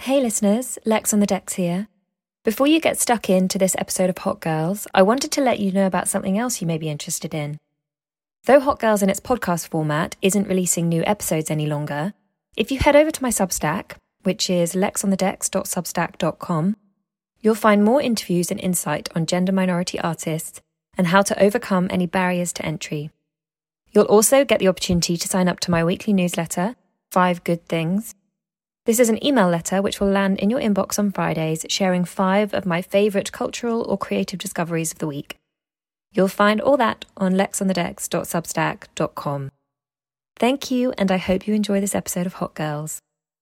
Hey listeners, Lex on the decks here. Before you get stuck into this episode of Hot Girls, I wanted to let you know about something else you may be interested in. Though Hot Girls in its podcast format isn't releasing new episodes any longer, if you head over to my Substack, which is lexonthedecks.substack.com, you'll find more interviews and insight on gender minority artists and how to overcome any barriers to entry. You'll also get the opportunity to sign up to my weekly newsletter, 5 Good Things. This is an email letter which will land in your inbox on Fridays, sharing 5 of my favourite cultural or creative discoveries of the week. You'll find all that on lexonthedecks.substack.com. Thank you, and I hope you enjoy this episode of Hot Girls.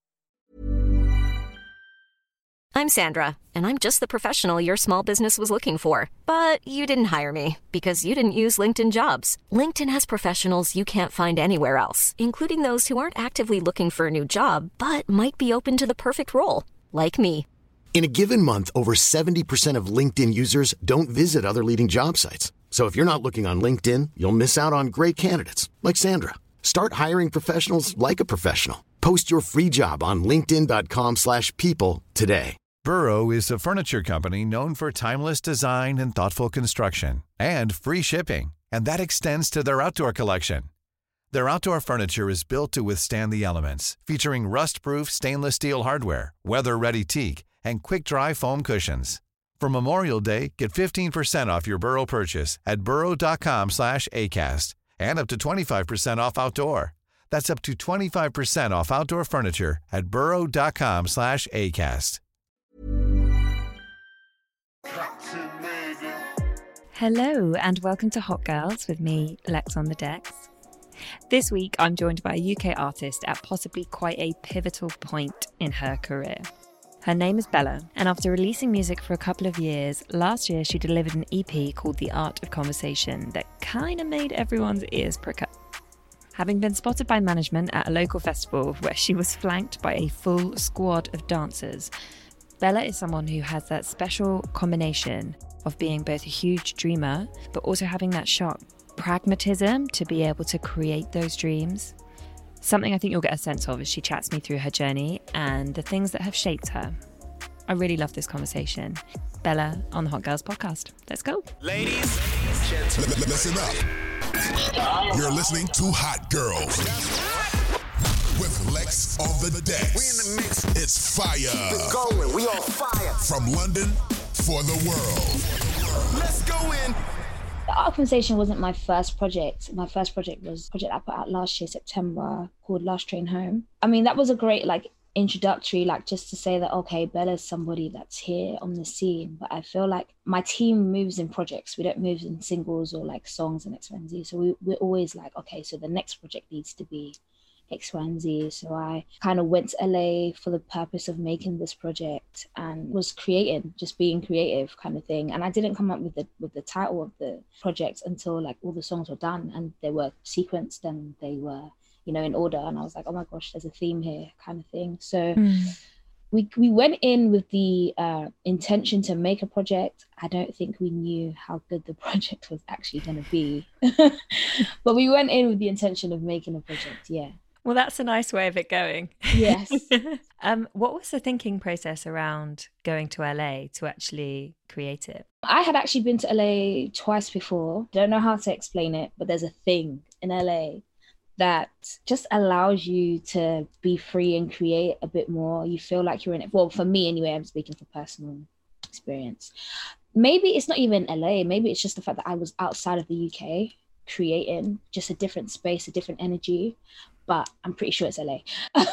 I'm Sandra, and I'm just the professional your small business was looking for. But you didn't hire me because you didn't use LinkedIn Jobs. LinkedIn has professionals you can't find anywhere else, including those who aren't actively looking for a new job, but might be open to the perfect role, like me. In a given month, over 70% of LinkedIn users don't visit other leading job sites. So if you're not looking on LinkedIn, you'll miss out on great candidates like Sandra. Start hiring professionals like a professional. Post your free job on linkedin.com/people today. Burrow is a furniture company known for timeless design and thoughtful construction and free shipping, and that extends to their outdoor collection. Their outdoor furniture is built to withstand the elements, featuring rust-proof stainless steel hardware, weather-ready teak, and quick-dry foam cushions. For Memorial Day, get 15% off your Burrow purchase at burrow.com/acast, and up to 25% off outdoor. That's up to 25% off outdoor furniture at burrow.com/acast. Hello, and welcome to Hot Girls with me, Lex on the decks. This week, I'm joined by a UK artist at possibly quite a pivotal point in her career. Her name is Bella, and after releasing music for a couple of years, last year she delivered an EP called The Art of Conversation that kind of made everyone's ears prick up. Having been spotted by management at a local festival where she was flanked by a full squad of dancers, Bella is someone who has that special combination of being both a huge dreamer, but also having that sharp pragmatism to be able to create those dreams. Something I think you'll get a sense of as she chats me through her journey and the things that have shaped her. I really love this conversation. Bella on the Hot Girls podcast. Let's go. Ladies, gentlemen, listen up. You're listening to Hot Girls with Lex on the decks. we in the mix. It's fire. We're going. We on fire. From London for the world. Let's go in. The Art of Conversation wasn't my first project. My first project was a project I put out last year, September, called Last Train Home. I mean, that was a great introductory, just to say that, okay, Bella's somebody that's here on the scene. But I feel like my team moves in projects. We don't move in singles or songs and X, Y, and Z. So we're always okay, so the next project needs to be X, Y, and Z. So I kind of went to LA for the purpose of making this project and was creating, just being creative kind of thing. And I didn't come up with the title of the project until all the songs were done and they were sequenced and they were, in order. And I was like, oh my gosh, there's a theme here kind of thing. So we went in with the intention to make a project. I don't think we knew how good the project was actually going to be. But we went in with the intention of making a project, yeah. Well, that's a nice way of it going. Yes. What was the thinking process around going to LA to actually create it? I had actually been to LA twice before. Don't know how to explain it, but there's a thing in LA that just allows you to be free and create a bit more. You feel like you're in it. Well, for me anyway, I'm speaking for personal experience. Maybe it's not even LA. Maybe it's just the fact that I was outside of the UK creating just a different space, a different energy. But I'm pretty sure it's LA.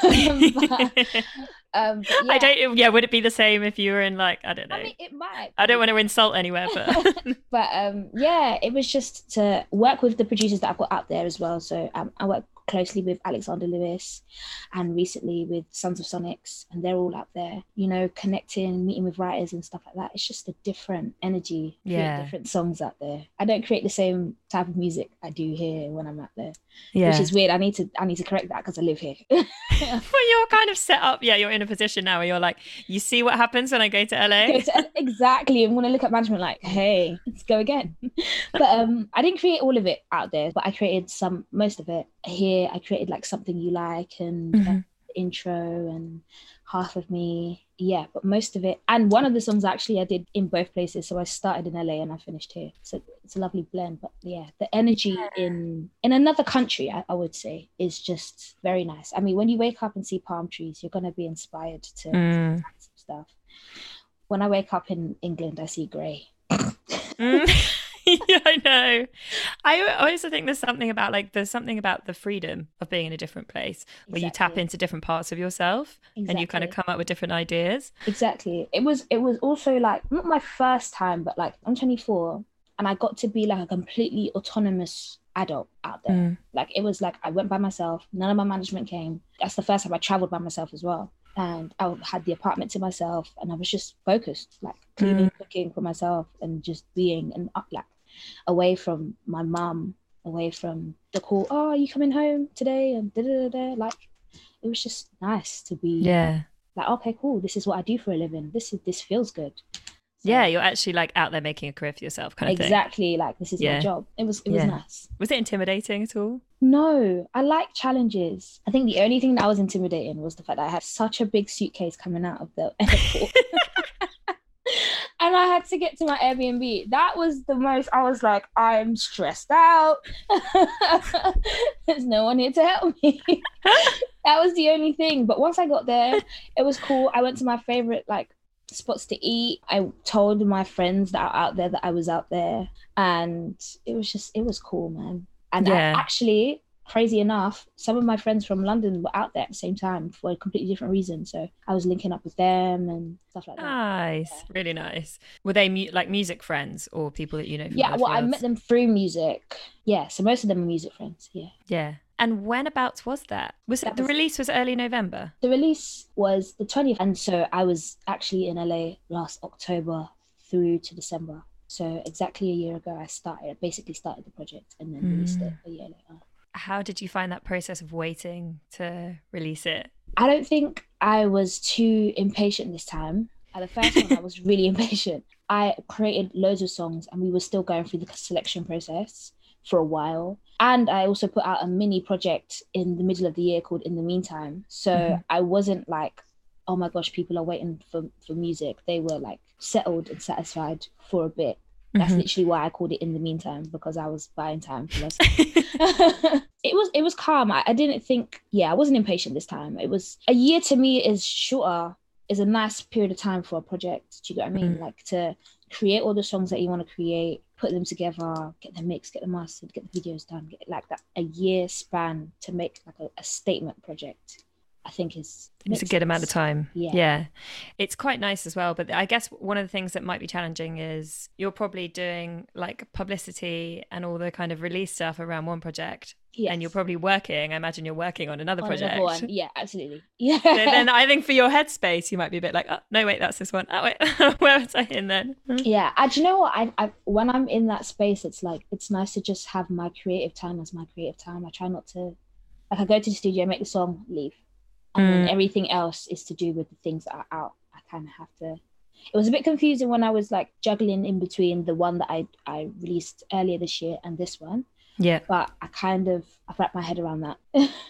I don't. Yeah, would it be the same if you were in I don't know? I mean, it might. I don't want to insult anywhere, but but yeah, it was just to work with the producers that I've got out there as well. So I work closely with Alexander Lewis and recently with Sons of Sonics, and they're all out there, connecting, meeting with writers and stuff like that. It's just a different energy, different songs out there. I don't create the same type of music I do here when I'm out there, which is weird. I need to correct that because I live here. Well, you're kind of set up. Yeah, you're in a position now where you're you see what happens when I go to LA. Exactly. I'm going to look at management hey, let's go again. But I didn't create all of it out there, but I created most of it here. I created Something You Like and intro and half of me. Yeah, but most of it. And one of the songs actually I did in both places. So I started in LA and I finished here. So it's a lovely blend. But yeah, the energy in another country, I would say, is just very nice. I mean, when you wake up and see palm trees, you're going to be inspired to some stuff. When I wake up in England, I see grey. Yeah, I know. I also think there's something about the freedom of being in a different place where you tap into different parts of yourself and you kind of come up with different ideas. Exactly. It was also like not my first time, but like I'm 24 and I got to be like a completely autonomous adult out there. Like it was like I went by myself, none of my management came. That's the first time I traveled by myself as well. And I had the apartment to myself and I was just focused, like cleaning, cooking for myself and just being like away from my mum, away from the call, oh, are you coming home today? And da-da-da-da. Like it was just nice to be like, okay, cool, this is what I do for a living. This feels good. So, yeah, you're actually like out there making a career for yourself kind of thing. Exactly, like this is my job. It was nice. Was it intimidating at all? No, I like challenges. I think the only thing that was intimidating was the fact that I had such a big suitcase coming out of the airport. And I had to get to my Airbnb. That was the most, I was like, I'm stressed out. There's no one here to help me. That was the only thing. But once I got there, it was cool. I went to my favorite like spots to eat. I told my friends that are out there that I was out there. And it was cool, man. And actually, crazy enough, some of my friends from London were out there at the same time for a completely different reason. So I was linking up with them and stuff like that. Nice, really nice. Were they like music friends or people that you know from Yeah, well, I met them through music. Yeah, so most of them are music friends, yeah. Yeah. And whenabouts was that? The release was early November? The release was the 20th. And so I was actually in LA last October through to December. So exactly a year ago, I basically started the project and then released it a year later. How did you find that process of waiting to release it? I don't think I was too impatient this time. At the first one, I was really impatient. I created loads of songs and we were still going through the selection process for a while. And I also put out a mini project in the middle of the year called In the Meantime. So I wasn't like, oh my gosh, people are waiting for music. They were like settled and satisfied for a bit. That's literally why I called it In the Meantime, because I was buying time for myself. It was calm. I didn't think, I wasn't impatient this time. It was, a year to me is a nice period of time for a project. Do you get what I mean? Like to create all the songs that you want to create, put them together, get them mixed, get them mastered, get the videos done, get like that, a year span to make like a statement project. I think it's a good amount of time. Yeah. It's quite nice as well. But I guess one of the things that might be challenging is you're probably doing like publicity and all the kind of release stuff around one project. Yes. And you're probably working. I imagine you're working on another project. Another one. Yeah, absolutely. Yeah. So then I think for your headspace, you might be a bit like, oh, no, wait, that's this one. Oh, wait, where was I in then? Yeah. Do you know what? I when I'm in that space, it's like, it's nice to just have my creative time as my creative time. I try not to, like I go to the studio, make the song, leave. And then everything else is to do with the things that are out. I kind of have to. It was a bit confusing when I was like juggling in between the one that I released earlier this year and this one. Yeah. But I wrapped my head around that.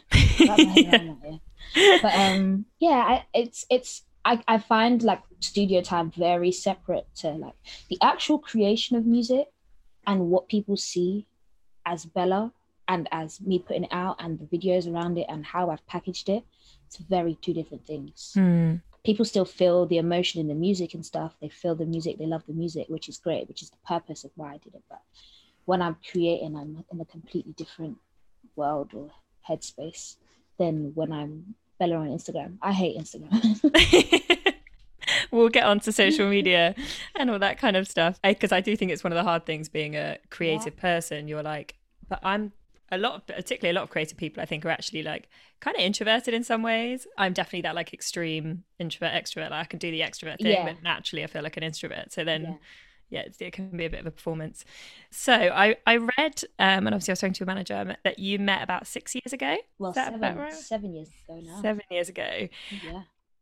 But I find like studio time very separate to like the actual creation of music and what people see as Bella and as me putting it out and the videos around it and how I've packaged it. It's very two different things. People still feel the emotion in the music and stuff. They feel the music, they love the music, which is great, which is the purpose of why I did it. But when I'm creating, I'm in a completely different world or headspace than when I'm Bella on Instagram. I hate Instagram. We'll get onto social media and all that kind of stuff. Because I do think it's one of the hard things being a creative person. You're like, but particularly a lot of creative people I think are actually like kind of introverted in some ways. I'm definitely that like extreme introvert extrovert. Like I can do the extrovert thing, but naturally I feel like an introvert. So then it can be a bit of a performance. So I read, and obviously I was talking to your manager, that you met about 6 years ago. Well, Is that about right? 7 years ago now. 7 years ago. Yeah.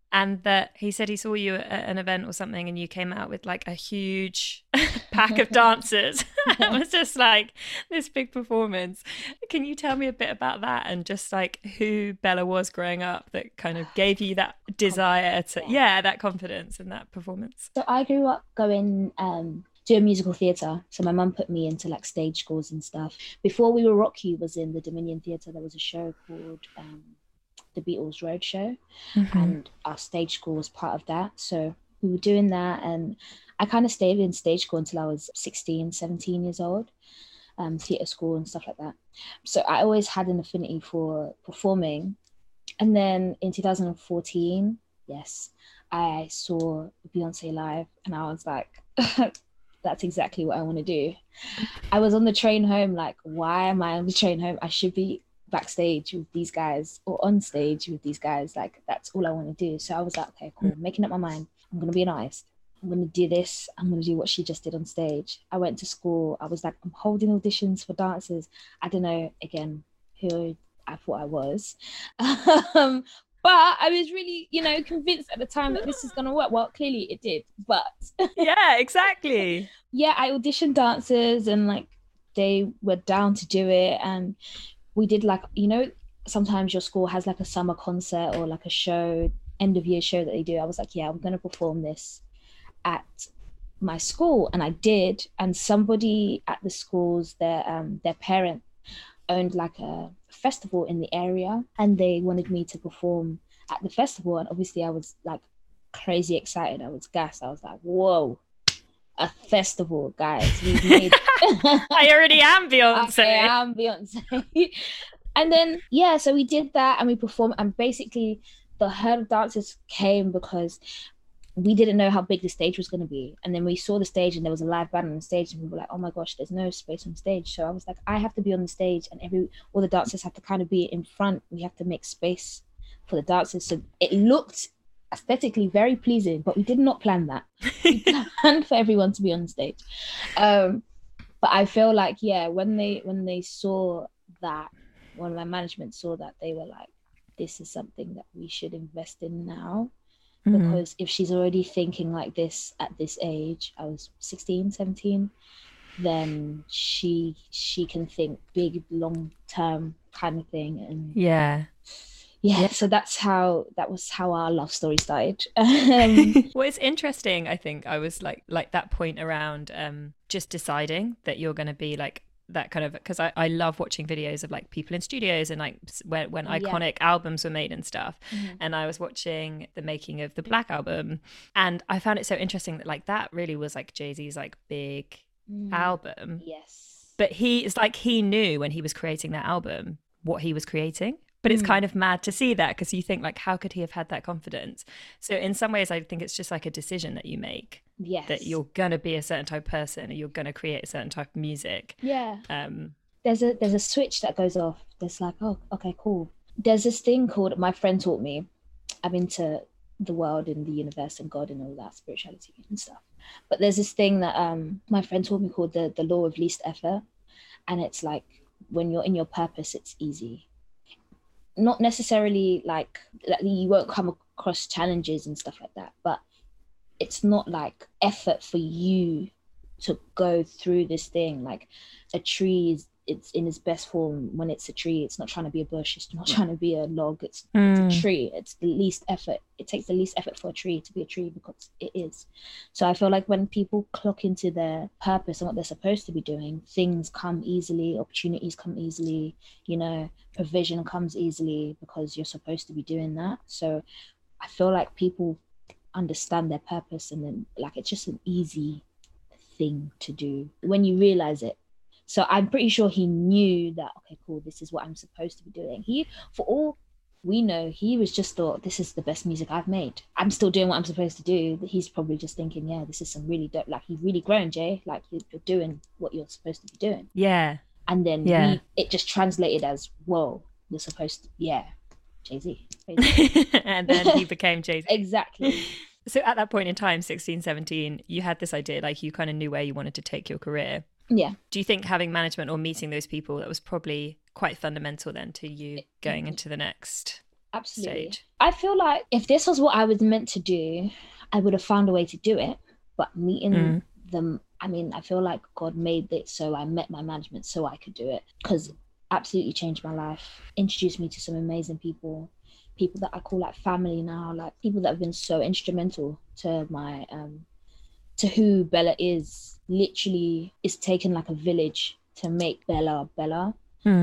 and that he said he saw you at an event or something and you came out with like a huge pack of dancers. It was just like this big performance. Can you tell me a bit about that and just like who Bella was growing up that kind of gave you that desire to, that confidence in that performance? So I grew up going doing musical theatre. So my mum put me into like stage schools and stuff. Before We Were Rock You was in the Dominion Theatre, there was a show called The Beatles Roadshow, and our stage school was part of that. So we were doing that, and I kind of stayed in stage school until I was 16, 17 years old, theatre school and stuff like that. So I always had an affinity for performing. And then in 2014, yes, I saw Beyonce live, and I was like, that's exactly what I want to do. I was on the train home, like, why am I on the train home? I should be backstage with these guys or on stage with these guys. Like, that's all I want to do. So I was like, okay, cool, making up my mind. I'm going to be an artist. I'm going to do this. I'm going to do what she just did on stage. I went to school. I was like, I'm holding auditions for dancers. I don't know, again, who I thought I was. But I was really, convinced at the time that this is going to work. Well, clearly it did, but... Yeah, exactly. Yeah, I auditioned dancers and like they were down to do it. And we did like, sometimes your school has like a summer concert or like a show, end of year show that they do. I was like, yeah, I'm going to perform this at my school. And I did. And somebody at the schools, their parent owned like a festival in the area, and they wanted me to perform at the festival. And obviously I was like crazy excited. I was gassed. I was like, whoa, a festival, guys. We've made... I already am Beyonce. I am Beyonce. And then, so we did that and we performed, and basically the herd of dancers came because we didn't know how big the stage was going to be. And then we saw the stage and there was a live band on the stage, and we were like, oh my gosh, there's no space on stage. So I was like, I have to be on the stage, and all the dancers have to kind of be in front. We have to make space for the dancers. So it looked aesthetically very pleasing, but we did not plan that. We planned for everyone to be on stage. But I feel like, when they saw that, when my management saw that, they were like, this is something that we should invest in now. Because if she's already thinking like this at this age, I was 16, 17, then she can think big, long term kind of thing. And yeah, so that was how our love story started. Well, it's interesting. I think I was like that point around just deciding that you're going to be like that kind of, because I love watching videos of like people in studios and like when iconic albums were made and stuff. And I was watching the making of the Black album, and I found it so interesting that like that really was like Jay-Z's like big album. Yes. But he knew when he was creating that album what he was creating. But it's kind of mad to see that, because you think like, how could he have had that confidence? So in some ways, I think it's just like a decision that you make. Yes. That you're going to be a certain type of person, or you're going to create a certain type of music. Yeah. There's a switch that goes off. There's like, oh, okay, cool. There's this thing called, my friend taught me, I'm into the world and the universe and God and all that, spirituality and stuff. But there's this thing that my friend taught me called the law of least effort. And it's like, when you're in your purpose, it's easy. Not necessarily like you won't come across challenges and stuff like that, but it's not like effort for you to go through this thing. Like a tree it's in its best form when it's a tree. It's not trying to be a bush. It's not trying to be a log. It's a tree. It's the least effort. It takes the least effort for a tree to be a tree, because it is. So I feel like when people clock into their purpose and what they're supposed to be doing, things come easily, opportunities come easily, provision comes easily, because you're supposed to be doing that. So I feel like people understand their purpose, and then like it's just an easy thing to do when you realize it. So I'm pretty sure he knew that, okay, cool, this is what I'm supposed to be doing. For all we know, he was just thought, this is the best music I've made. I'm still doing what I'm supposed to do. He's probably just thinking, yeah, this is some really dope, like you've really grown, Jay. Like you're doing what you're supposed to be doing. Yeah. And then it just translated as, whoa, you're supposed to, Jay-Z. And then he became Jay-Z. Exactly. So at that point in time, 16, 17, you had this idea, like you kind of knew where you wanted to take your career. Yeah. Do you think having management or meeting those people, that was probably quite fundamental then to you going into the next Absolutely. stage. I feel like if this was what I was meant to do, I would have found a way to do it. But meeting them, I mean, I feel like God made it so I met my management so I could do it, because absolutely changed my life, introduced me to some amazing people that I call like family now, like people that have been so instrumental to my to who Bella is. Literally, it's taken like a village to make Bella Bella.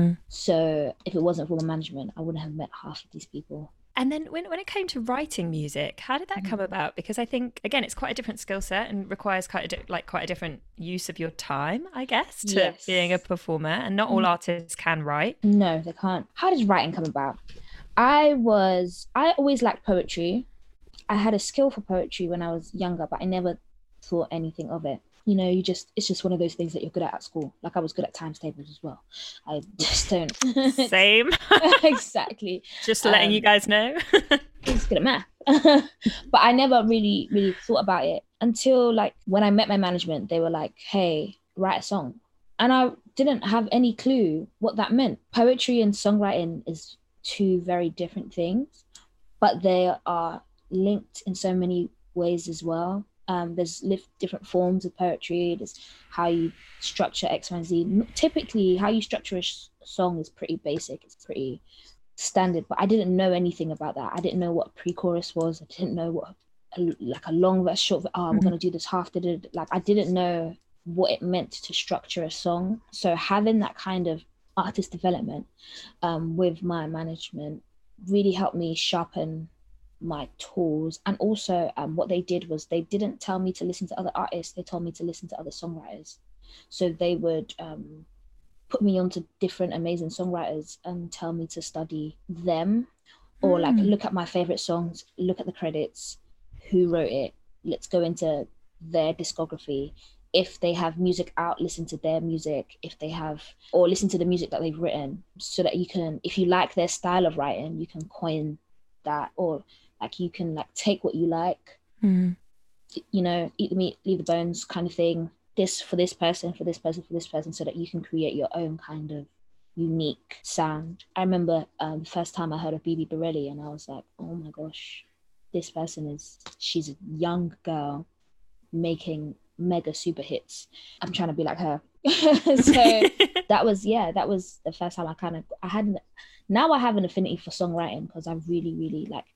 So if it wasn't for my management, I wouldn't have met half of these people. And then when it came to writing music, how did that come about? Because I think, again, it's quite a different skill set and requires quite a different use of your time, I guess, to being a performer. And not all artists can write. No, they can't. How does writing come about? I always liked poetry. I had a skill for poetry when I was younger, but I never thought anything of it. You know, it's just one of those things that you're good at school. Like I was good at times tables as well. I just don't. Same. Exactly. Just letting you guys know. I was good at math. But I never really thought about it until like when I met my management. They were like, hey, write a song. And I didn't have any clue what that meant. Poetry and songwriting is two very different things, but they are linked in so many ways as well. There's different forms of poetry. There's how you structure X, Y, and Z. Typically, how you structure a song is pretty basic. It's pretty standard, but I didn't know anything about that. I didn't know what pre-chorus was. I didn't know what a long verse, short verse. Oh, we're going to do this half. Like I didn't know what it meant to structure a song. So having that kind of artist development with my management really helped me sharpen my tools. And also what they did was they didn't tell me to listen to other artists, they told me to listen to other songwriters. So they would put me onto different amazing songwriters and tell me to study them, or like look at my favorite songs, look at the credits, who wrote it, let's go into their discography. If they have music out, listen to their music. Or listen to the music that they've written, so that you can, if you like their style of writing, you can coin that, or like you can like take what you like, you know, eat the meat, leave the bones kind of thing. This for this person, for this person, for this person, so that you can create your own kind of unique sound. I remember the first time I heard of Bibi Borelli, and I was like, oh my gosh, this person she's a young girl making mega super hits. I'm trying to be like her. So that was the first time I have an affinity for songwriting, because I really like,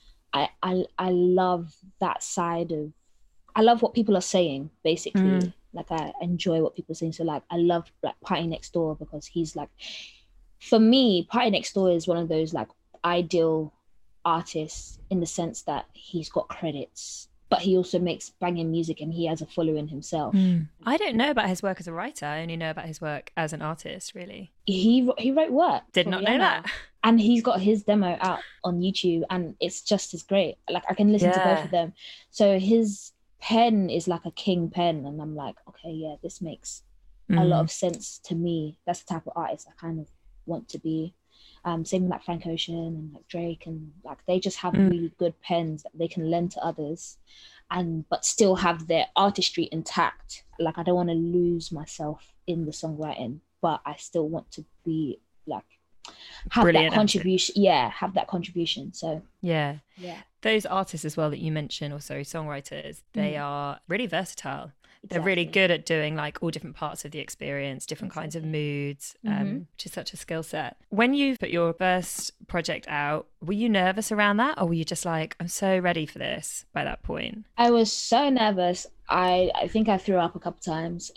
I love that side of, I love what people are saying, basically. Like I enjoy what people are saying. So like I love like Party Next Door, because he's like, for me, Party Next Door is one of those like ideal artists in the sense that he's got credits, but he also makes banging music and he has a following himself. I don't know about his work as a writer. I only know about his work as an artist, really. He wrote work. Did not know that. And he's got his demo out on YouTube, and it's just as great. Like I can listen to both of them. So his pen is like a king pen, and I'm like, okay, yeah, this makes a lot of sense to me. That's the type of artist I kind of want to be. Same with like Frank Ocean and like Drake, and like they just have really good pens that they can lend to others, but still have their artistry intact. Like I don't want to lose myself in the songwriting, but I still want to be like have brilliant that contribution. Have that contribution. So yeah, those artists as well that you mentioned, also songwriters, they are really versatile. They're really good at doing like all different parts of the experience, different kinds of moods, which is such a skill set. When you put your first project out, were you nervous around that, or were you just like, I'm so ready for this by that point? I was so nervous. I think I threw up a couple times.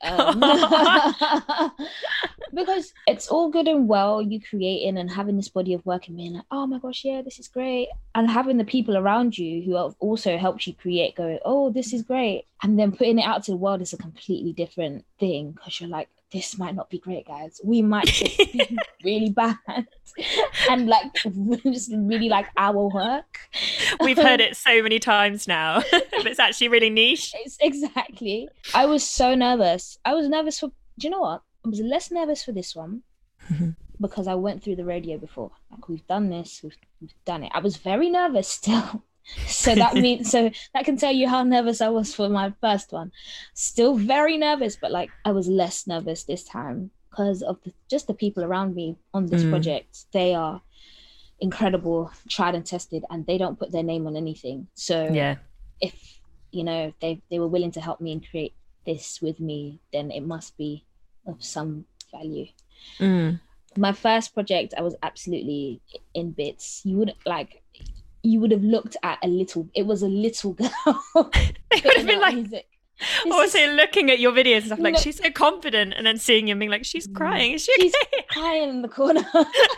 Because it's all good and well, you creating and having this body of work and being like, oh my gosh, yeah, this is great. And having the people around you who have also helped you create going, oh, this is great. And then putting it out to the world is a completely different thing, because you're like, this might not be great, guys. We might just be really bad. And like, just really like our work. We've heard it so many times now, but it's actually really niche. Exactly. I was so nervous. I was nervous do you know what? I was less nervous for this one because I went through the radio before. Like we've done this, we've done it. I was very nervous still. So that can tell you how nervous I was for my first one. Still very nervous, but like I was less nervous this time because of just the people around me on this project. incredible, tried and tested, and they don't put their name on anything. So Yeah. if, you know, they were willing to help me and create this with me, then it must be of some value. My first project, I was absolutely in bits. You would have looked at it was a little girl. It would have been like, music. also looking at your videos and stuff, like, she's so confident, and then seeing you and being like, she's crying. Is she okay? She's crying in the corner.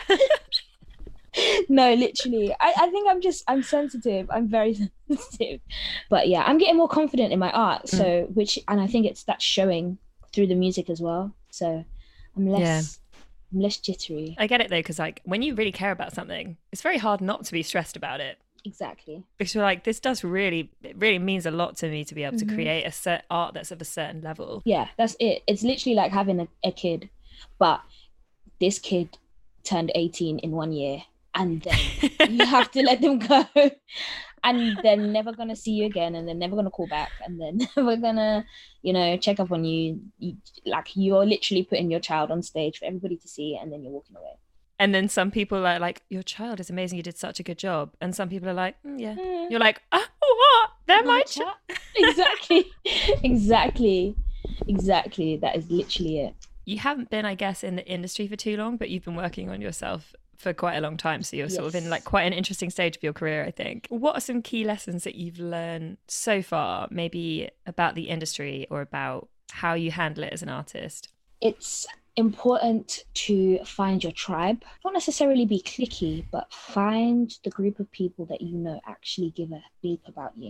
No, literally. I think I'm sensitive. I'm very sensitive. But yeah, I'm getting more confident in my art. So, and I think that's showing through the music as well. So I'm less jittery. I get it though, because like when you really care about something, it's very hard not to be stressed about it. Exactly. Because you're like, it really means a lot to me to be able to create art that's of a certain level. Yeah, that's it. It's literally like having a kid, but this kid turned 18 in 1 year, and then you have to let them go, and they're never gonna see you again, and they're never gonna call back, and they're never gonna, you know, check up on you. Like, you're literally putting your child on stage for everybody to see, and then you're walking away. And then some people are like, your child is amazing, you did such a good job. And some people are like, yeah. You're like, what? They're my child. Exactly. That is literally it. You haven't been, I guess, in the industry for too long, but you've been working on yourself for quite a long time. So you're sort of in like quite an interesting stage of your career, I think. What are some key lessons that you've learned so far, maybe about the industry or about how you handle it as an artist? It's important to find your tribe. Not necessarily be cliquey, but find the group of people that you know actually give a bleep about you.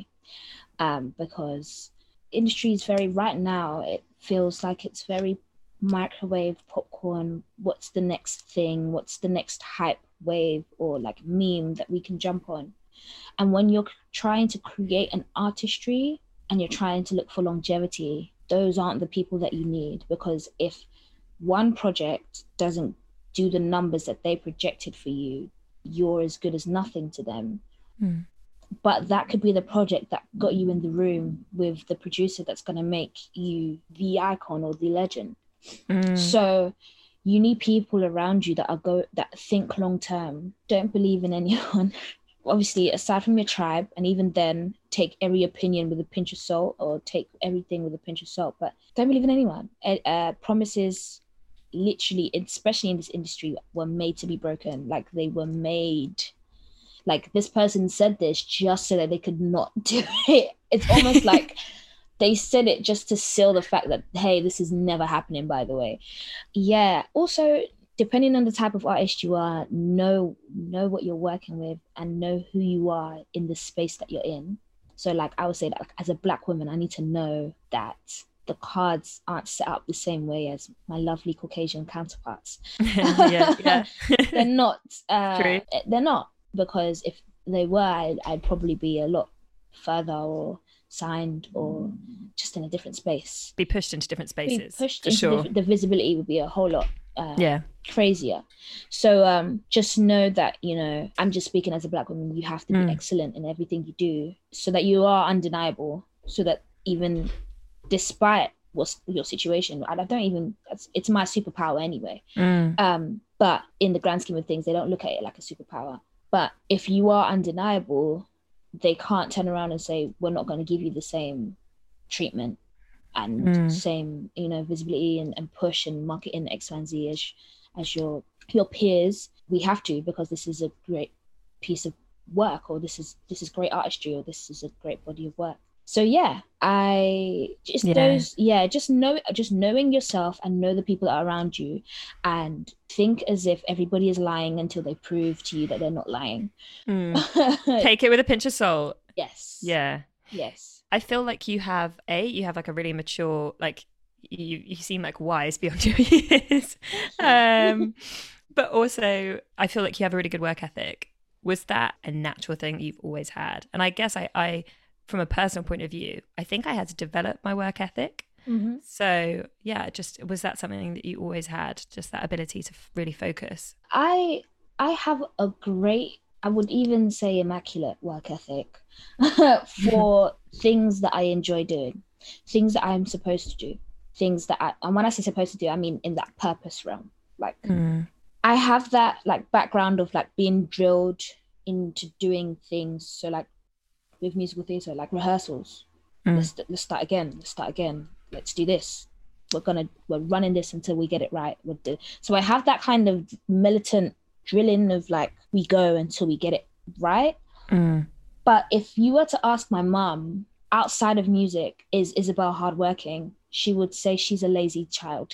Because industry is right now, it feels like it's very microwave popcorn. What's the next thing? What's the next hype wave or like meme that we can jump on? And when you're trying to create an artistry and you're trying to look for longevity, those aren't the people that you need, because if one project doesn't do the numbers that they projected for you, you're as good as nothing to them. But that could be the project that got you in the room with the producer that's going to make you the icon or the legend. So you need people around you that think long term. Don't believe in anyone. Obviously, aside from your tribe, and even then, take every opinion with a pinch of salt, or take everything with a pinch of salt, but don't believe in anyone. Promises, literally, especially in this industry, were made to be broken. Like, they were made, like, this person said this just so that they could not do it. It's almost like they said it just to seal the fact that, hey, this is never happening, by the way. Yeah. Also, depending on the type of artist you are, know what you're working with and know who you are in the space that you're in. So, like, I would say that, like, as a Black woman, I need to know that the cards aren't set up the same way as my lovely Caucasian counterparts. Yeah. They're not. True. They're not, because if they were, I'd probably be a lot further or signed or just in a different space. Be pushed into different spaces. Be pushed into the visibility would be a whole lot crazier. So just know that, you know, I'm just speaking as a Black woman, you have to be excellent in everything you do so that you are undeniable, so that even despite what's your situation, it's my superpower anyway. But in the grand scheme of things, they don't look at it like a superpower. But if you are undeniable, they can't turn around and say, we're not going to give you the same treatment and same, you know, visibility and push and marketing X, Y, and Z as your peers. We have to, because this is a great piece of work, or this is great artistry, or this is a great body of work. So yeah, just knowing yourself and know the people that are around you, and think as if everybody is lying until they prove to you that they're not lying. Take it with a pinch of salt. Yes. Yeah. Yes. I feel like you have like a really mature, like you seem like wise beyond your years. But also I feel like you have a really good work ethic. Was that a natural thing that you've always had? And I guess I from a personal point of view, I think I had to develop my work ethic. So yeah, was that something that you always had, just that ability to really focus? I have a great, I would even say immaculate work ethic for things that I enjoy doing, things that I'm supposed to do, and when I say supposed to do, I mean in that purpose realm. Like I have that like background of like being drilled into doing things. So like with musical theatre, like rehearsals. Let's start again. Let's start again. Let's do this. We're running this until we get it right. So I have that kind of militant drilling of like, we go until we get it right. But if you were to ask my mum, outside of music, is Isabel hardworking? She would say she's a lazy child.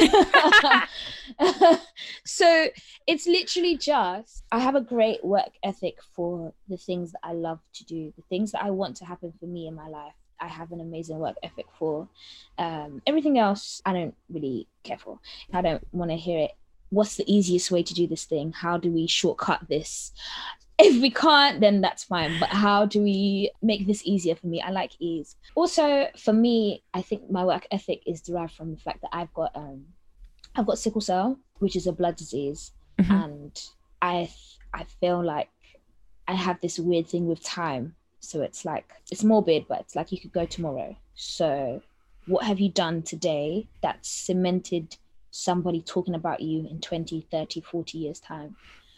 So it's literally just, I have a great work ethic for the things that I love to do, the things that I want to happen for me in my life. I have an amazing work ethic for. Everything else, I don't really care for. I don't want to hear it. What's the easiest way to do this thing? How do we shortcut this? If we can't, then that's fine. But how do we make this easier for me? I like ease. Also, for me, I think my work ethic is derived from the fact that I've got sickle cell, which is a blood disease, and I feel like I have this weird thing with time. So it's like, it's morbid, but it's like you could go tomorrow. So what have you done today that cemented somebody talking about you in 20, 30, 40 years time?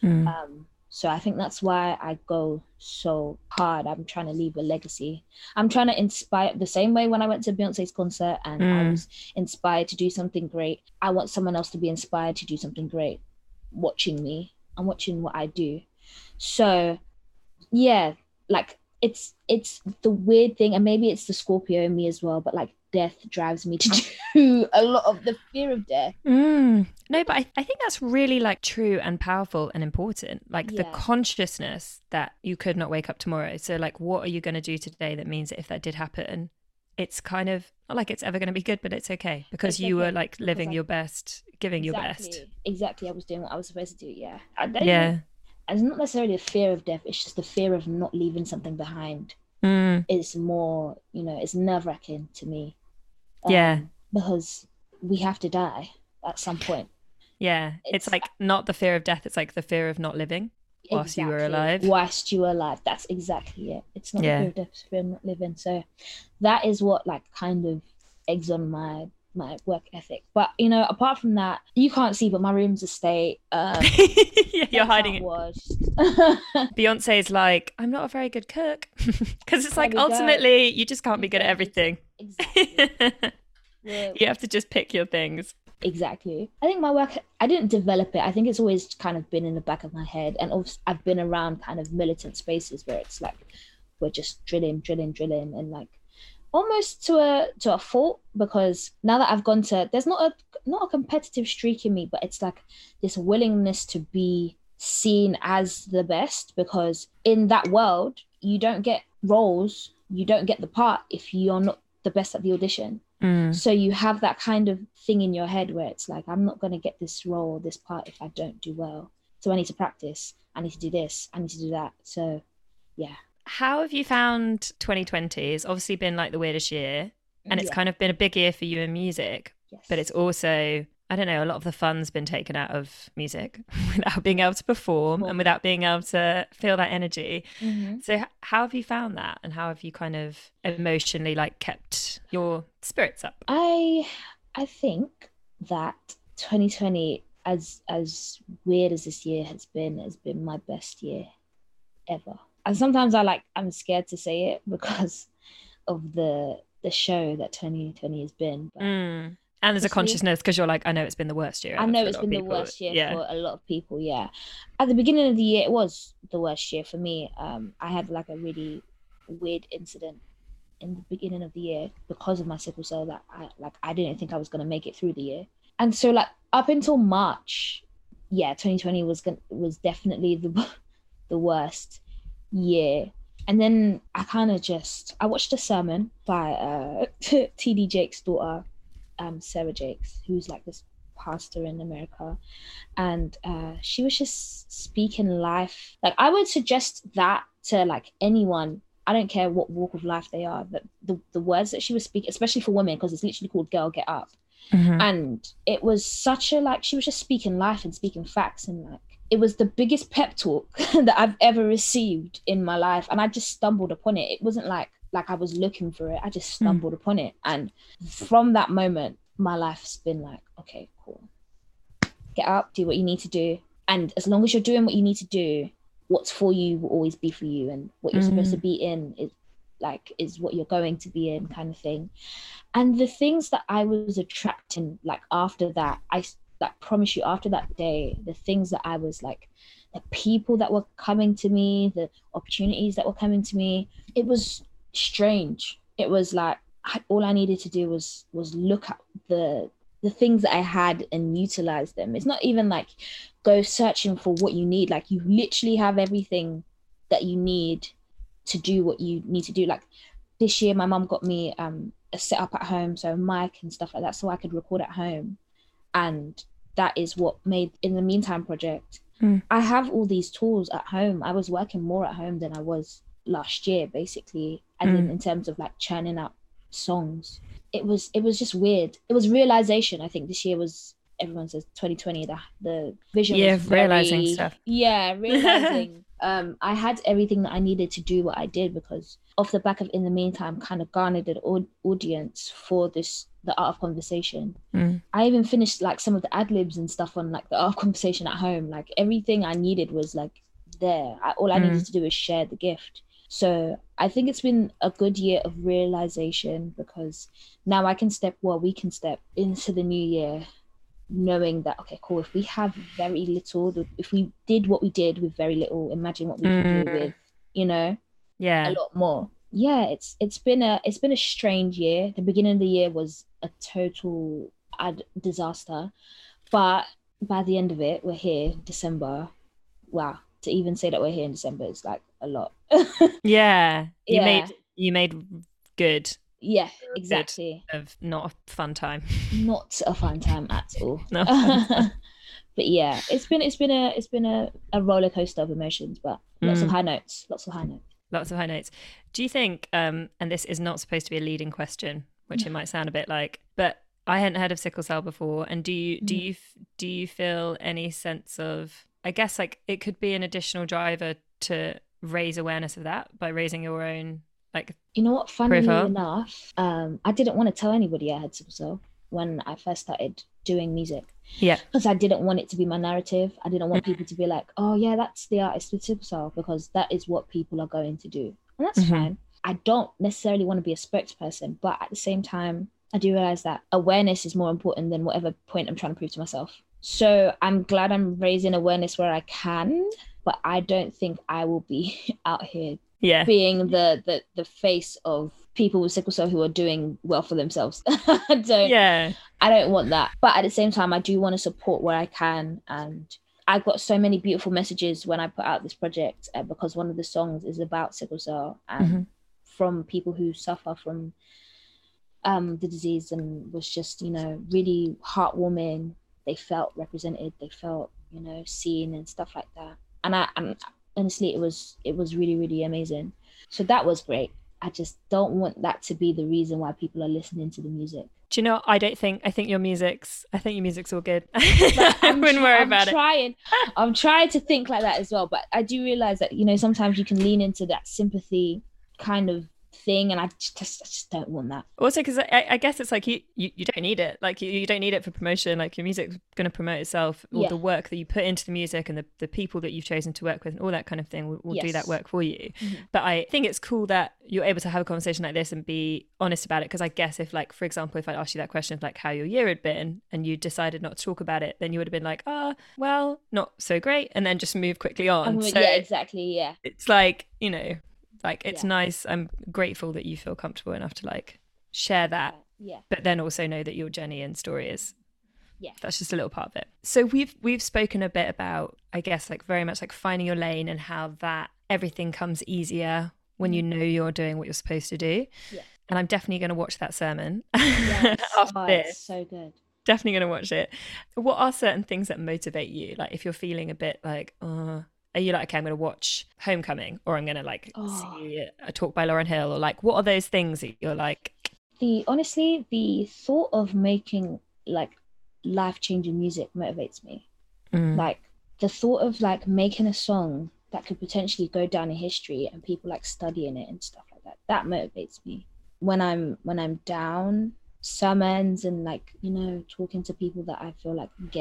So I think that's why I go so hard. I'm trying to leave a legacy. I'm trying to inspire, the same way when I went to Beyonce's concert and I was inspired to do something great. I want someone else to be inspired to do something great, watching me and watching what I do. So yeah, like it's the weird thing, and maybe it's the Scorpio in me as well, but like death drives me to do a lot of the fear of death. No, but I think that's really like true and powerful and important. Like the consciousness that you could not wake up tomorrow. So like, what are you going to do today that means that if that did happen, it's kind of not like it's ever going to be good, but it's okay because you were like living your best, giving your best. Exactly. I was doing what I was supposed to do. Yeah. It's not necessarily the fear of death. It's just the fear of not leaving something behind. It's more, it's nerve-wracking to me. Because we have to die at some point. Yeah, it's like not the fear of death, it's like the fear of not living whilst you were alive. Whilst you were alive, that's exactly it. It's not the fear of death, it's the fear of not living. So that is what like kind of eggs on my work ethic. But apart from that, you can't see, but my room's a state. You're hiding it. Beyonce's like, I'm not a very good cook, because it's like ultimately you just can't be good at everything. Exactly. You have to just pick your things. Exactly. I think my work, I didn't develop it. I think it's always kind of been in the back of my head, and also I've been around kind of militant spaces where it's like we're just drilling, and like almost to a fault, because now that I've gone to, there's not a competitive streak in me, but it's like this willingness to be seen as the best, because in that world you don't get roles, you don't get the part if you're not the best at the audition. So you have that kind of thing in your head where it's like, I'm not going to get this role or this part if I don't do well, so I need to practice, I need to do this, I need to do that. So yeah. How have you found 2020? It's obviously been like the weirdest year, and it's kind of been a big year for you in music. Yes. But it's also, I don't know, a lot of the fun's been taken out of music without being able to perform and without being able to feel that energy. So how have you found that, and how have you kind of emotionally like kept your spirits up? I think that 2020, as weird as this year has been my best year ever. And sometimes I'm scared to say it because of the show that 2020 has been. But and there's a consciousness because you're like, I know it's been the worst year. I know it's been the worst year for a lot of people. Yeah, at the beginning of the year, it was the worst year for me. I had like a really weird incident in the beginning of the year because of my sickle cell that I didn't think I was going to make it through the year. And so like up until March, 2020 was definitely the worst year. And then I watched a sermon by TD Jakes' daughter, Sarah Jakes, who's like this pastor in America, and she was just speaking life. Like I would suggest that to like anyone, I don't care what walk of life they are, that the words that she was speaking, especially for women, because it's literally called Girl Get Up. And it was such a she was just speaking life and speaking facts, and like it was the biggest pep talk that I've ever received in my life. And I just stumbled upon it. It wasn't like I was looking for it. I just stumbled upon it. And from that moment, my life's been like, okay, cool. get up, do what you need to do. And as long as you're doing what you need to do, what's for you will always be for you. And what you're supposed to be in is what you're going to be in, kind of thing. And the things that I was attracting, like after that, I like promise you, after that day, the things that I was like, the people that were coming to me, the opportunities that were coming to me, it was strange. It was like all I needed to do was look at the things that I had and utilize them. It's not even like go searching for what you need. Like you literally have everything that you need to do what you need to do. Like this year, my mum got me a setup at home, so mic and stuff like that, so I could record at home. And that is what made In the Meantime project. I have all these tools at home. I was working more at home than I was last year, basically, and in terms of like churning out songs. It was just weird. It was realization. I think this year was, everyone says 2020, the vision was very, realizing stuff. Yeah, realizing. I had everything that I needed to do what I did, because off the back of In the Meantime kind of garnered an audience for the Art of Conversation. I even finished like some of the ad-libs and stuff on like the Art of Conversation at home. Like everything I needed was like there. All I needed to do was share the gift. So I think it's been a good year of realization, because now we can step into the new year knowing that, okay, cool, if we have very little, if we did what we did with very little, imagine what we can do with, a lot more. Yeah, it's been a strange year. The beginning of the year was a total disaster, but by the end of it, we're here, December. Wow, to even say that we're here in December is like a lot. You made good. Yeah, exactly. Of not a fun time. Not a fun time at all. No. But yeah, it's been a roller coaster of emotions, but lots of high notes. Lots of high notes. Do you think, and this is not supposed to be a leading question, which it might sound a bit like, but I hadn't heard of sickle cell before, and do you feel any sense of, I guess like it could be an additional driver to raise awareness of that by raising your own, like, you know what, funnily profile? enough, I didn't want to tell anybody I had sickle cell when I first started doing music. Yeah. Because I didn't want it to be my narrative. I didn't want people to be like, oh yeah, that's the artist with sickle cell, because that is what people are going to do. And that's fine. I don't necessarily want to be a spokesperson, but at the same time, I do realize that awareness is more important than whatever point I'm trying to prove to myself. So I'm glad I'm raising awareness where I can, but I don't think I will be out here being the face of people with sickle cell who are doing well for themselves. I don't want that. But at the same time, I do want to support where I can. And I got so many beautiful messages when I put out this project, because one of the songs is about sickle cell and from people who suffer from the disease, and was just, really heartwarming. They felt represented, they felt, seen and stuff like that. And honestly, it was really, really amazing. So that was great. I just don't want that to be the reason why people are listening to the music. Do you know, I think your music's all good. I wouldn't worry about it. I'm trying to think like that as well. But I do realize that, sometimes you can lean into that sympathy kind of thing, and I just don't want that. Also, because I guess it's like you don't need it. Like you don't need it for promotion. Like your music's going to promote itself. All the work that you put into the music and the people that you've chosen to work with and all that kind of thing will do that work for you. But I think it's cool that you're able to have a conversation like this and be honest about it. Because I guess if, like, for example, if I asked you that question of like how your year had been and you decided not to talk about it, then you would have been like, well, not so great, and then just move quickly on. So yeah, exactly. Yeah, it's like, like, it's nice. I'm grateful that you feel comfortable enough to like share that. Yeah. But then also know that your journey and story is, that's just a little part of it. So we've spoken a bit about, I guess, like very much like finding your lane and how that everything comes easier when you know you're doing what you're supposed to do. Yeah. And I'm definitely going to watch that sermon after this. It's so good. Definitely going to watch it. What are certain things that motivate you? Like if you're feeling a bit like, are you like, okay, I'm going to watch Homecoming, or I'm going to like see a talk by Lauryn Hill, or like, what are those things that you're like? Honestly, the thought of making like life-changing music motivates me. Like the thought of like making a song that could potentially go down in history and people like studying it and stuff like that, that motivates me. When I'm down, sermons and like, talking to people that I feel like get it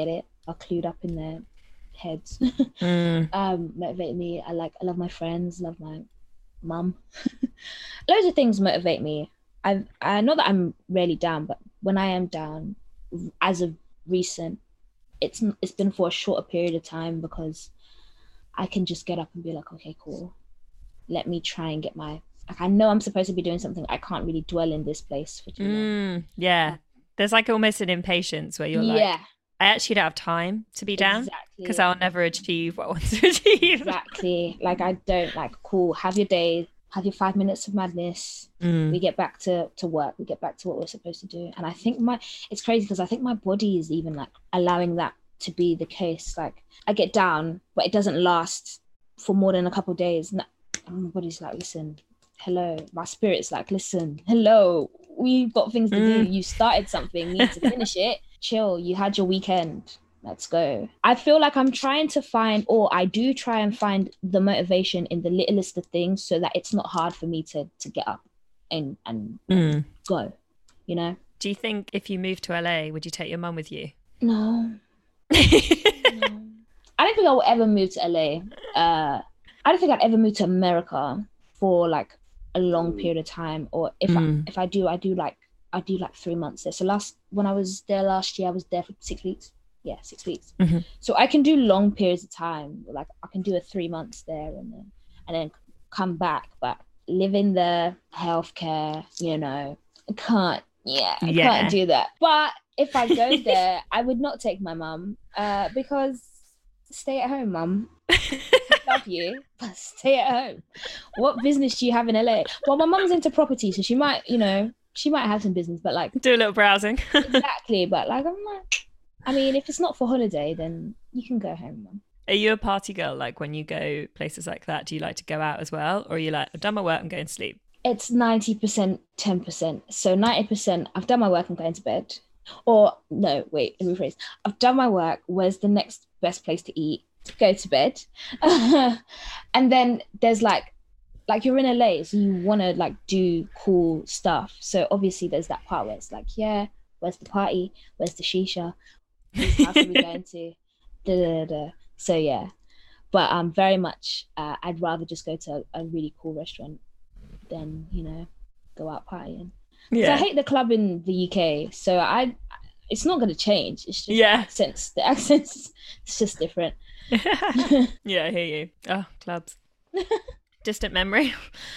are clued up in their heads. Mm. Motivate me. I love my friends, love my mum. Loads of things motivate me. I know that I'm rarely down, but when I am down, as of recent, it's been for a shorter period of time, because I can just get up and be like, okay, cool. Let me try and get like, I know I'm supposed to be doing something. I can't really dwell in this place for too long. Yeah. There's like almost an impatience where you're like, I actually don't have time to be down, because I'll never achieve what I want to achieve. Exactly. Like, I don't, like, cool, have your day, have your 5 minutes of madness. We get back to work. We get back to what we're supposed to do. And I think it's crazy, because I think my body is even like allowing that to be the case. Like, I get down, but it doesn't last for more than a couple of days. And my body's like, listen, hello. My spirit's like, listen, hello. We've got things to do. You started something, you need to finish it. Chill. You had your weekend. Let's go. I feel like I'm trying to find, or I do try and find, the motivation in the littlest of things, so that it's not hard for me to get up and go, you know? Do you think if you moved to LA, would you take your mum with you? No. No. I don't think I will ever move to LA. I don't think I'd ever move to America for like a long period of time. Or if I do like 3 months there. So when I was there last year, I was there for 6 weeks. Yeah, 6 weeks. So I can do long periods of time. Like, I can do a 3 months there and then come back. But living there, healthcare, you know, I can't do that. But if I go there, I would not take my mum, because stay at home, mum. Love you, but stay at home. What business do you have in LA? Well, my mum's into property, so she might have some business, but like, do a little browsing. Exactly, but like, I'm like, I mean, if it's not for holiday, then you can go home, mum. Are you a party girl? Like, when you go places like that, do you like to go out as well, or are you like, I've done my work, I'm going to sleep? It's 90%, 10%. So 90%, I've done my work, I'm going to bed. Or no, wait, let me rephrase. I've done my work. Where's the next best place to eat? Go to bed. And then there's like you're in LA, so you want to like do cool stuff. So obviously there's that part where it's like, yeah, where's the party? Where's the shisha? Whose house are we going to? Da, da, da. So yeah, but very much I'd rather just go to a really cool restaurant than, you know, go out partying. Yeah. I hate the club in the UK, so it's not going to change. It's just the accents, it's just different. Yeah, I hear you. Oh, clubs. Distant memory.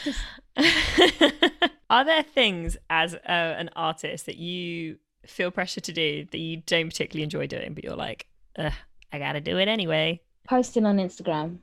Are there things as an artist that you feel pressure to do that you don't particularly enjoy doing, but you're like, I gotta do it anyway? Posting on Instagram.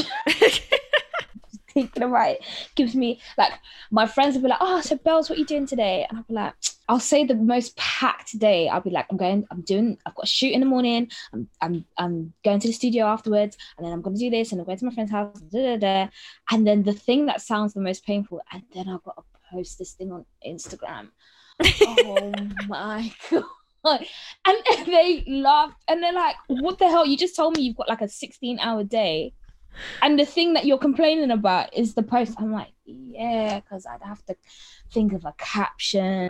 Thinking about it gives me, like, my friends will be like, oh, so Bells, what are you doing today? And I'll be like, I'll say the most packed day. I'll be like, I've got a shoot in the morning, I'm going to the studio afterwards, and then I'm going to do this, and I'm going to my friend's house, and then the thing that sounds the most painful, and then I've got to post this thing on Instagram. Oh my God. And they laughed, and they're like, what the hell? You just told me you've got like a 16-hour day, and the thing that you're complaining about is the post. I'm like, yeah, because I'd have to think of a caption,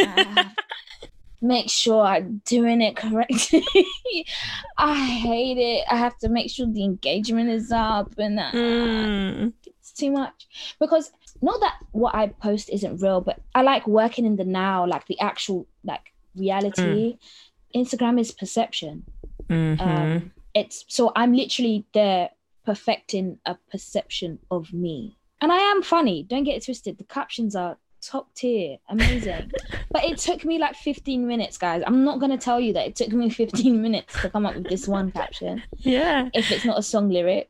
make sure I'm doing it correctly. I hate it. I have to make sure the engagement is up, and it's too much. Because not that what I post isn't real, but I like working in the now, like the actual like reality. Instagram is perception. It's so I'm literally there perfecting a perception of me, and I am funny, don't get it twisted. The captions are top tier, amazing. But it took me like 15 minutes, guys. I'm not gonna tell you that it took me 15 minutes to come up with this one caption, if it's not a song lyric.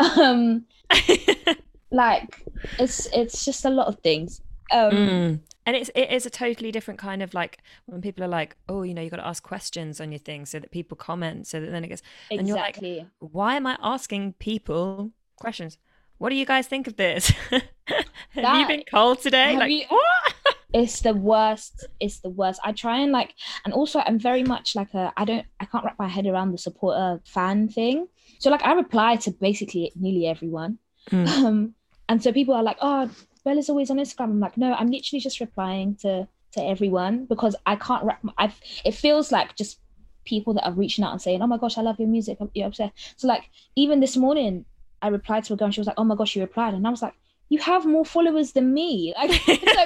Like, it's just a lot of things. And it is a totally different kind of, like, when people are like, oh, you know, you got to ask questions on your thing so that people comment, so that then it gets, and you're like, why am I asking people questions? What do you guys think of this? Have you been cold today? Like, what? It's the worst. It's the worst. I try and like, and also I'm very much like I can't wrap my head around the supporter fan thing. So like I reply to basically nearly everyone. And so people are like, oh, Bella's always on Instagram. I'm like, no, I'm literally just replying to everyone, because I can't it feels like just people that are reaching out and saying, oh my gosh, I love your music, you're obsessed. So like even this morning I replied to a girl and she was like, oh my gosh, you replied. And I was like, you have more followers than me. Like, so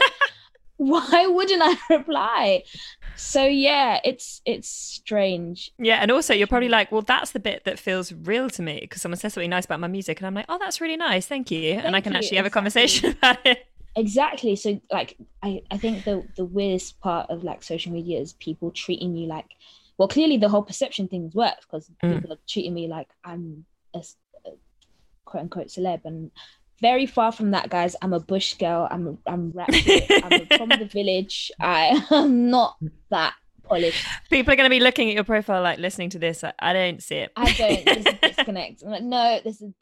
why wouldn't I reply? So yeah, it's strange. Yeah, and also you're probably like, well, that's the bit that feels real to me, because someone says something nice about my music and I'm like, oh, that's really nice, thank you. And I can actually have a conversation about it. Exactly. So like I think the weirdest part of like social media is people treating you like, well, clearly the whole perception thing's worked, because people are treating me like I'm a quote unquote celeb, and very far from that, guys. I'm a bush girl. I'm ratchet. I'm from the village. I am not that polished. People are going to be looking at your profile, like listening to this. I don't see it. I don't. There's a disconnect. I'm like, no, this is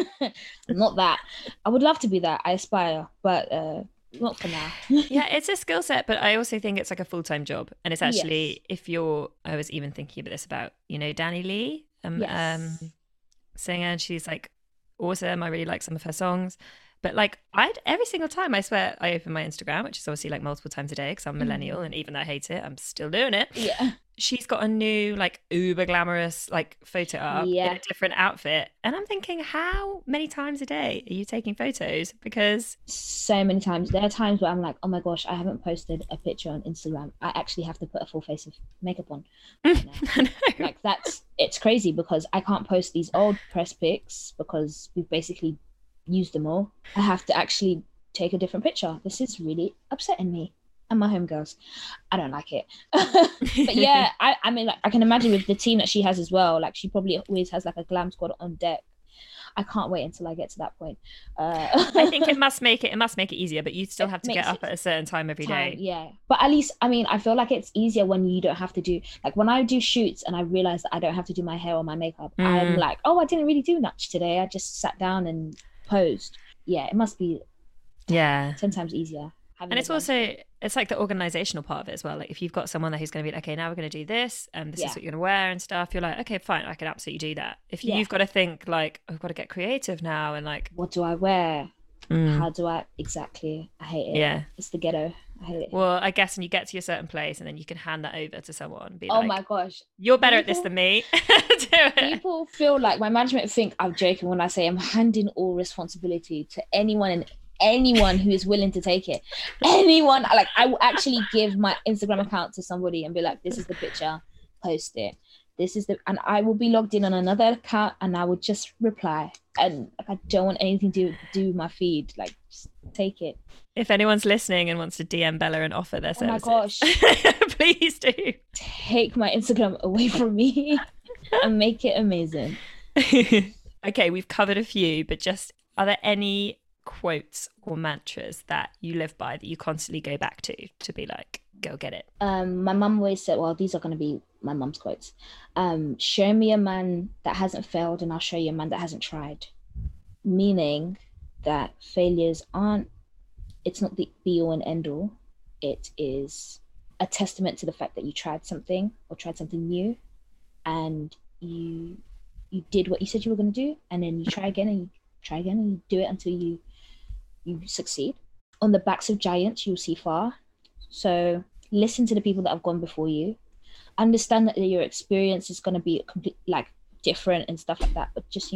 I'm not that. I would love to be that. I aspire, but not for now. Yeah, it's a skill set, but I also think it's like a full-time job. And it's actually, yes. I was even thinking about this about, Danny Lee, Yes. singer, and she's like awesome. I really like some of her songs. But like every single time, I swear, I open my Instagram, which is obviously like multiple times a day because I'm a millennial, and even though I hate it, I'm still doing it. Yeah. She's got a new like uber glamorous like photo up in a different outfit, and I'm thinking, how many times a day are you taking photos? Because so many times. There are times where I'm like, oh my gosh, I haven't posted a picture on Instagram. I actually have to put a full face of makeup on. I know. Like it's crazy because I can't post these old press pics because we've basically used them all. I have to actually take a different picture. This is really upsetting me and my homegirls. I don't like it. But yeah, I mean, like, I can imagine with the team that she has as well, like she probably always has like a glam squad on deck. I can't wait until I get to that point. I think it must make it easier, but you still have to get up at a certain time every day. Yeah, but at least, I mean, I feel like it's easier when you don't have to do, like when I do shoots and I realize that I don't have to do my hair or my makeup, I'm like, oh, I didn't really do much today. I just sat down and posed. Yeah, it must be 10 times easier. And it's also, it's like the organizational part of it as well. Like if you've got someone there who's going to be like, okay, now we're going to do this, and this is what you're going to wear and stuff, you're like, okay, fine, I can absolutely do that. If you've got to think like, I've got to get creative now, and like, what do I wear? How do I exactly? I hate it. Yeah, it's the ghetto. I hate it. Well, I guess when you get to a certain place, and then you can hand that over to someone and be oh my gosh, you're better at this than me. Do it. People feel like my management think I'm joking when I say I'm handing all responsibility to anyone who is willing to take it. Anyone, like I will actually give my Instagram account to somebody and be like, this is the picture, post it. This is and I will be logged in on another account and I will just reply. And like, I don't want anything to do with my feed. Like, just take it. If anyone's listening and wants to DM Bella and offer their services, oh my gosh, please do. Take my Instagram away from me and make it amazing. Okay, we've covered a few, but just, are there any quotes or mantras that you live by that you constantly go back to be like, go get it? My mum always said, well, these are going to be my mum's quotes. Show me a man that hasn't failed and I'll show you a man that hasn't tried. Meaning that failures it's not the be all and end all. It is a testament to the fact that you tried something or tried something new, and you did what you said you were going to do, and then you try again and you try again and you do it until you succeed. On the backs of giants, you'll see far. So listen to the people that have gone before you. Understand that your experience is going to be like different and stuff like that, but just,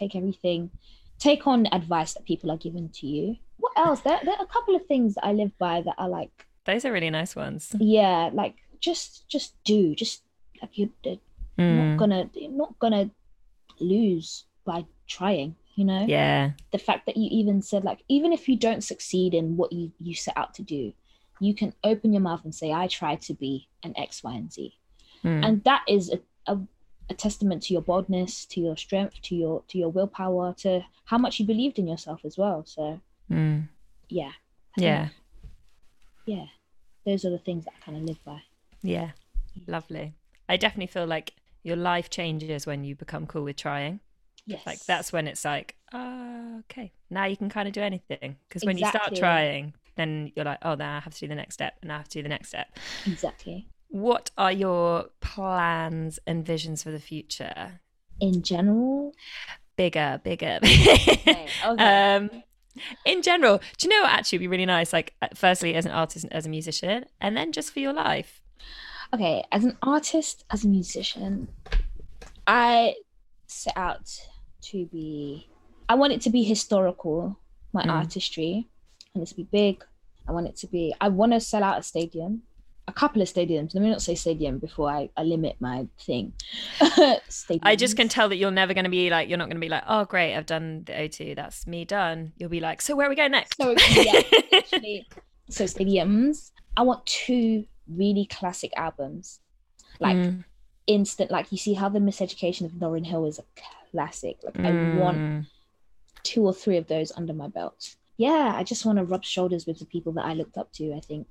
take on advice that people are giving to you. What else? There are a couple of things that I live by that are like, those are really nice ones. Yeah, like just do, just like you're not gonna lose by trying. Yeah, the fact that you even said, like, even if you don't succeed in what you set out to do, you can open your mouth and say, I tried to be an X, Y, and Z. And that is a testament to your boldness, to your strength, to your willpower, to how much you believed in yourself as well. So yeah, those are the things that I kind of live by. Yeah, lovely. I definitely feel like your life changes when you become cool with trying. Yes. Like that's when it's like, okay, now you can kind of do anything. Because when you start trying, then you're like, oh, now I have to do the next step, and I have to do the next step. Exactly. What are your plans and visions for the future? In general? Bigger. Okay. In general, do you know what actually would be really nice? Like, firstly, as an artist and as a musician, and then just for your life. Okay, as an artist, as a musician, I set out to be, I want it to be historical, my artistry. I want it to be big. I want to sell out a couple of stadiums. Let me not say stadium before I limit my thing. I just can tell that you're never going to be like, you're not going to be like, oh, great, I've done the O2, that's me done. You'll be like, so where are we going next? So, yeah, actually, so stadiums. I want 2 really classic albums. Like, instant, like you see how the Miseducation of Lauryn Hill is a classic. Like, I want 2 or 3 of those under my belt. Yeah, I just want to rub shoulders with the people that I looked up to, I think.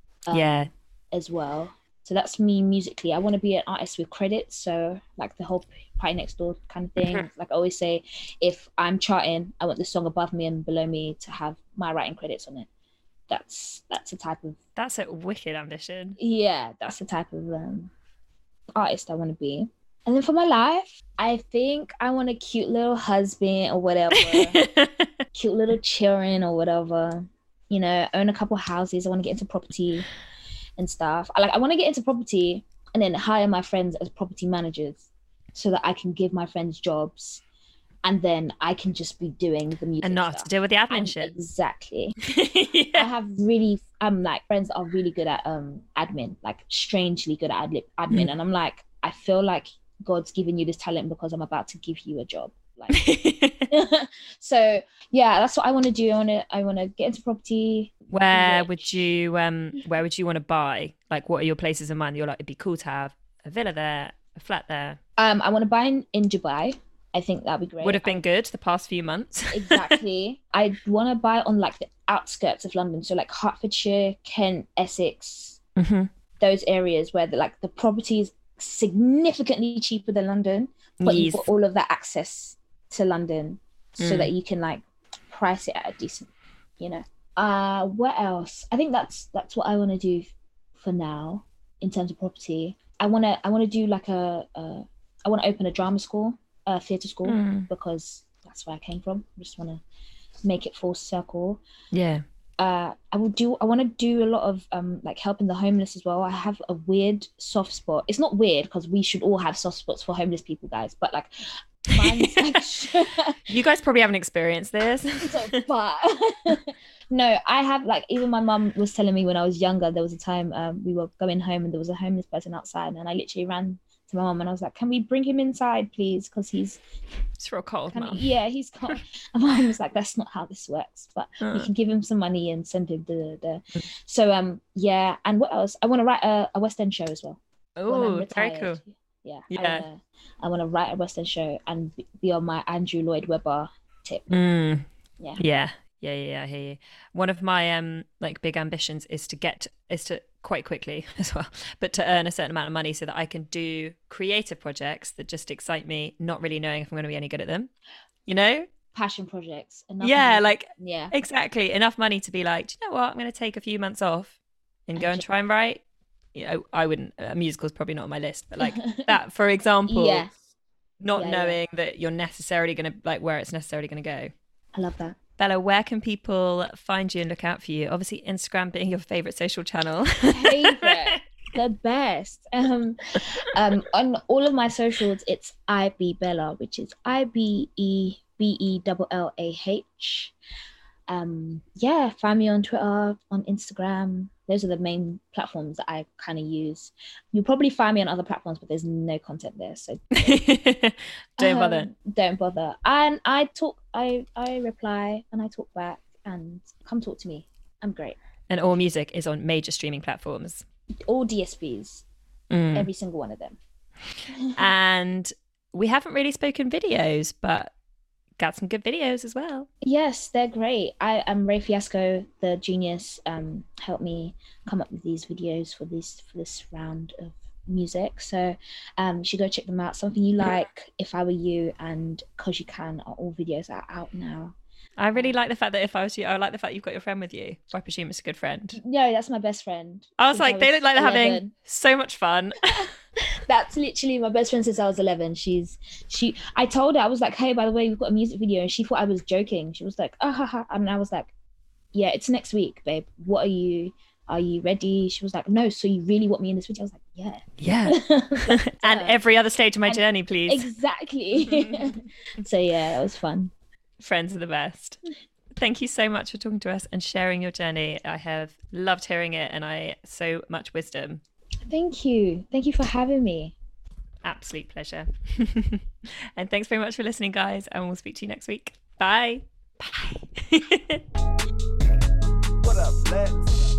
As well. So that's me musically. I want to be an artist with credits. So like the whole Party Next Door kind of thing. Like I always say, if I'm charting, I want the song above me and below me to have my writing credits on it. That's a type of... That's a wicked ambition. Yeah, that's the type of artist I want to be. And then for my life, I think I want a cute little husband or whatever. Cute little children or whatever. You know, own a couple houses. I want to get into property and stuff. I want to get into property and then hire my friends as property managers so that I can give my friends jobs and then I can just be doing the music and not stuff. have to deal with the admin shit. Exactly. Yeah. I have really like friends that are really good at admin, like strangely good at admin. And I'm like, I feel like God's given you this talent because I'm about to give you a job. Like, so yeah, that's what I want to do. I want to get into property. Where would you want to buy? Like, what are your places in mind? You're like, it'd be cool to have a villa there, a flat there. I want to buy in Dubai. I think that'd be great. Would have been good the past few months. Exactly. I want to buy on like the outskirts of London, so like Hertfordshire, Kent, Essex, those areas where the property is significantly cheaper than London, but you've got all of that access to London, so that you can like price it at a decent, you know. What else? I think that's what I want to do for now in terms of property. I want to do like I want to open a drama school, a theatre school, because that's where I came from. I just want to make it full circle. Yeah. I want to do a lot of like helping the homeless as well. I have a weird soft spot. It's not weird because we should all have soft spots for homeless people, guys. But like, mine's like, you guys probably haven't experienced this. But no, I have, like, even my mum was telling me when I was younger, there was a time we were going home and there was a homeless person outside, and I literally ran to my mum and I was like, can we bring him inside, please? Because he's real cold, Mum. Yeah, he's cold. And my mum was like, that's not how this works, but we can give him some money and send him So yeah. And what else? I want to write a West End show as well. Oh, very cool. Yeah. I want to write a West End show and be on my Andrew Lloyd Webber tip. Yeah, I hear you. One of my like big ambitions is to quite quickly as well, but to earn a certain amount of money so that I can do creative projects that just excite me, not really knowing if I'm going to be any good at them. You know? Passion projects. Exactly. Enough money to be like, do you know what? I'm going to take a few months off and go and try and write. You know, I wouldn't. A musical is probably not on my list, but like that, for example, knowing that you're necessarily going to like where it's necessarily going to go. I love that. Bella, where can people find you and look out for you? Obviously, Instagram being your favorite social channel. Favorite, the best. On all of my socials, it's IBBella, which is IBEBELLAH. Find me on Twitter, on Instagram. Those are the main platforms that I kind of use. You'll probably find me on other platforms, but there's no content there, so don't bother. Don't bother. And I reply and I talk back, and come talk to me. I'm great. And all music is on major streaming platforms. All DSPs, every single one of them. And we haven't really spoken videos, but got some good videos as well. Yes, they're great. Ray Fiasco, the genius, helped me come up with these videos for this round of music. So you should go check them out. Something You Like, If I Were You, and Cause You Can are all videos that are out now. I really like the fact that if I was you, I like the fact you've got your friend with you. I presume it's a good friend. No, that's my best friend. I was like, they look like they're having so much fun. That's literally my best friend since I was 11. I told her, I was like, hey, by the way, we've got a music video, and she thought I was joking. She was like, ha ha, and I was like, yeah, it's next week, babe. What are you are you ready? She was like, no, so you really want me in this video? I was like, yeah. Yeah. And every other stage of my journey, please. Exactly. So yeah, it was fun. Friends are the best. Thank you so much for talking to us and sharing your journey. I have loved hearing it, and so much wisdom. Thank you. Thank you for having me. Absolute pleasure. And thanks very much for listening, guys, and we'll speak to you next week. Bye. Bye. What up, Lex?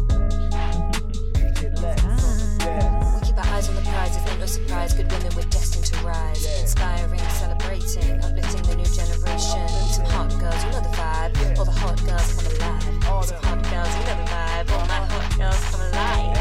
We keep our eyes on the prize, it ain't no surprise. Good women, we're destined to rise. Inspiring, celebrating, uplifting the new generation. Some hot girls, you know the vibe. All the hot girls come alive. Some hot girls, you know the vibe. All my hot girls come alive.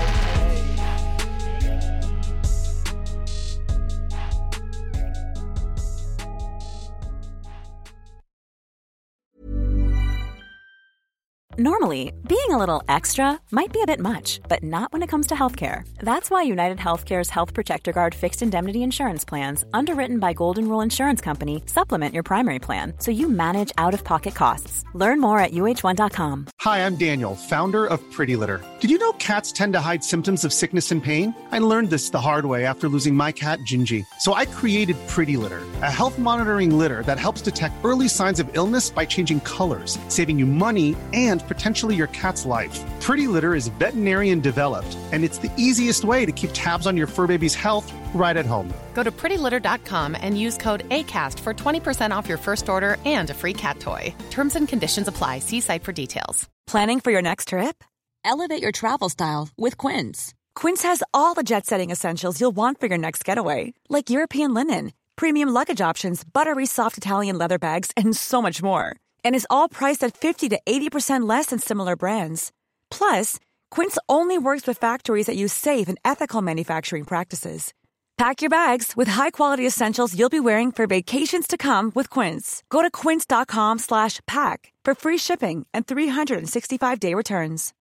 Normally, being a little extra might be a bit much, but not when it comes to healthcare. That's why United Healthcare's Health Protector Guard fixed indemnity insurance plans, underwritten by Golden Rule Insurance Company, supplement your primary plan so you manage out-of-pocket costs. Learn more at UH1.com. Hi, I'm Daniel, founder of Pretty Litter. Did you know cats tend to hide symptoms of sickness and pain? I learned this the hard way after losing my cat, Gingy. So I created Pretty Litter, a health monitoring litter that helps detect early signs of illness by changing colors, saving you money and potentially your cat's life. Pretty Litter is veterinarian developed, and it's the easiest way to keep tabs on your fur baby's health right at home. Go to prettylitter.com and use code ACAST for 20% off your first order and a free cat toy. Terms and conditions apply. See site for details. Planning for your next trip? Elevate your travel style with Quince. Quince has all the jet-setting essentials you'll want for your next getaway, like European linen, premium luggage options, buttery soft Italian leather bags, and so much more. And is all priced at 50 to 80% less than similar brands. Plus, Quince only works with factories that use safe and ethical manufacturing practices. Pack your bags with high-quality essentials you'll be wearing for vacations to come with Quince. Go to quince.com/pack for free shipping and 365-day returns.